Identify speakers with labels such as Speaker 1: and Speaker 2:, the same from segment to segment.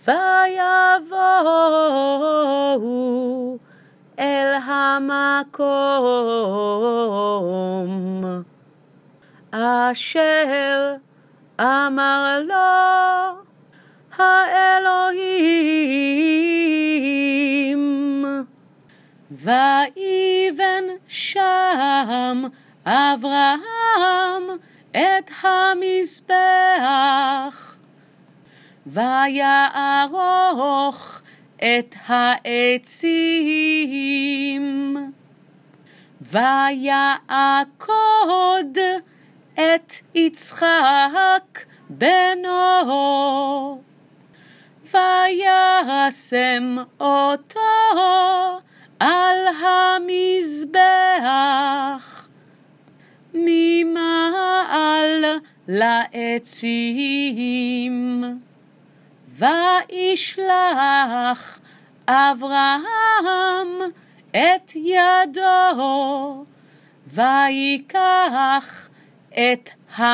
Speaker 1: ויבואו אל המקום אשר אמר לו האלוהים. ויבן שם אברהם את המזבח, ויערוך את העצים, ויעקוד את יצחק בנו, וישם אותו על המזבח ממעל לעצים. וישלח אברהם את ידו, ויקח את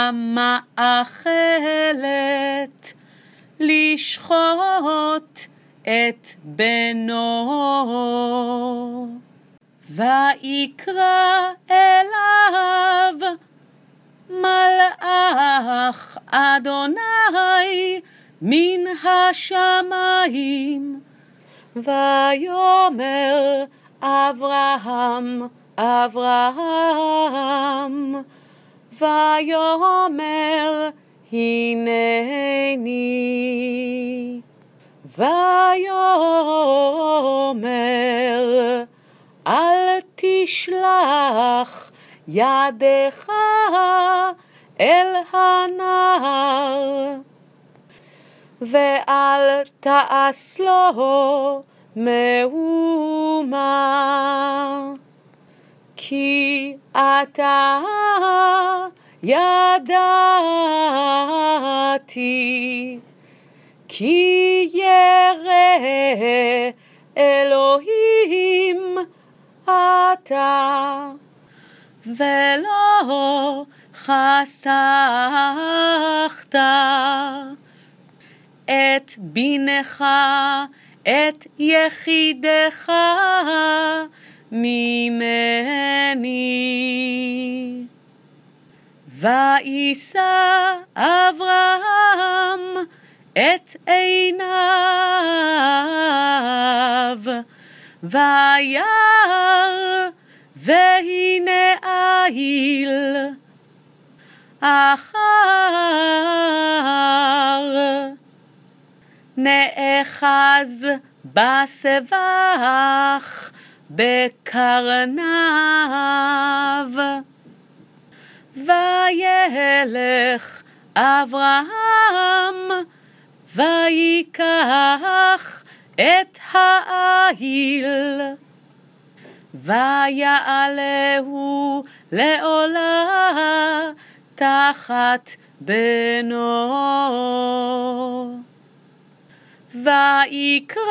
Speaker 1: המאכלת לשחוט את בנו. ויקרא אליו מלאך אדוני מן השמיים, ויאמר אברהם אברהם, ויאמר הנני. ויאמר אל תשלח ידך אל הנער, ואל תעש לו מהומה, כי אתה ידעתי כי ירא אלוהים אתה, ולא חסכת את בנך את יחידך ממני. ויישא אברהם את עיניו, וירא, והנה איל אחר נאחז בסבך בקרניו. וילך אברהם ויקח את האיל, ויעלהו לעולה תחת בנו. ויקרא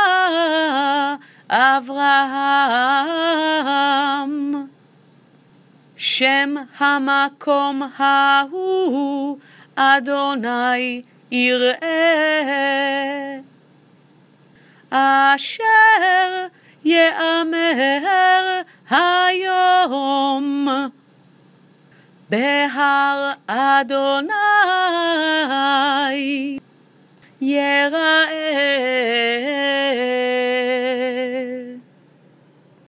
Speaker 1: אברהם שם המקום ההוא אדוני יראה, אשר יאמר היום בהר אדוני יראה.